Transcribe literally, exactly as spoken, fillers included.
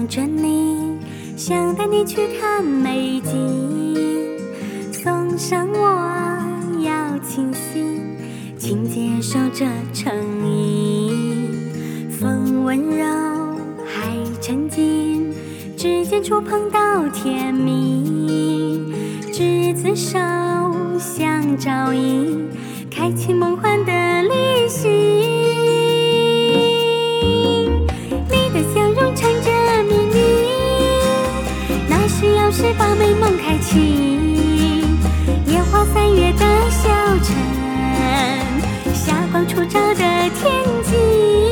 想着你，想带你去看美景，送上我要清晰，请接受这诚意。风温柔，海沉静，指尖触碰到甜蜜，执子手，相照应，开启梦幻的旅行。你的笑容藏着秘密，那是钥匙把美梦开启。烟花三月的小城，霞光初照的天际。